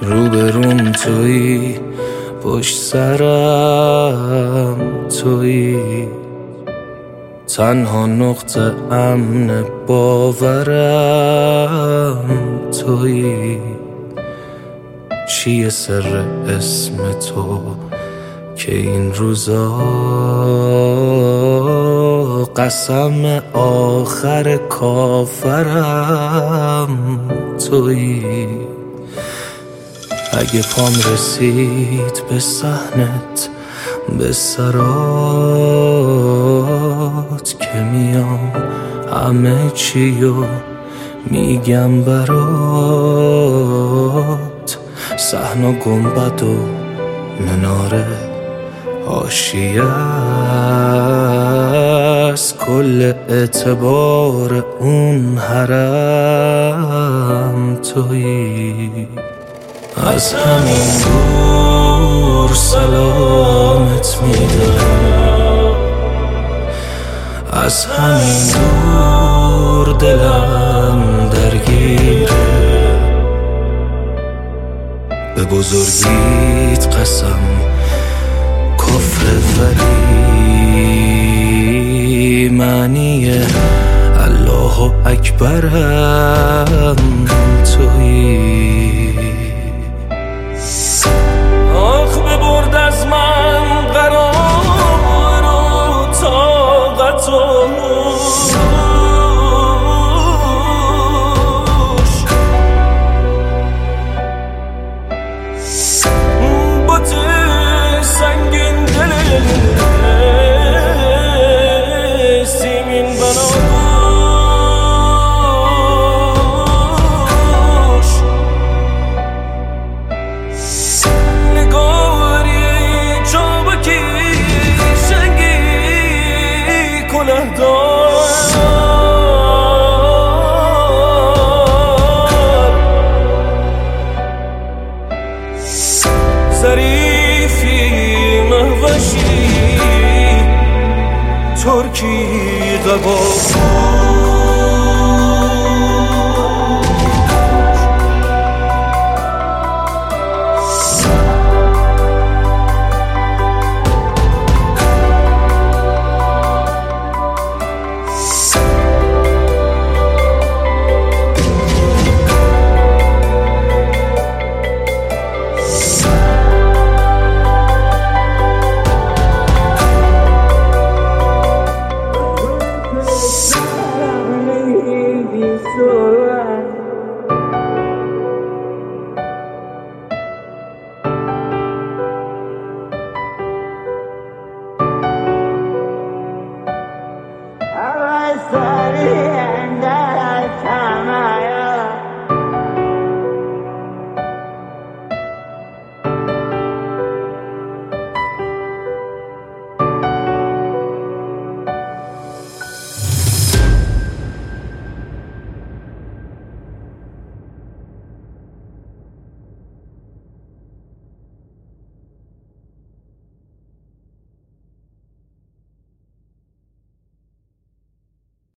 روبروم تویی، پشت سرم تویی، تنها نقطه امن باورم تویی. چیه سر اسم تو که این روزا قسم آخر کافرم تویی؟ اگه پام رسید به صحنت، به سرات که میام همه چیو میگم برات. صحن و گنبد و مناره حاشیه است، کل اعتبار اون حرم تویی. از همین دور سلامت میدم، از همین دور دلم درگیره. به بزرگیت قسم کفر ولی معنی الله اکبرم تویی. آخ ببرد از من قرار و طاقت و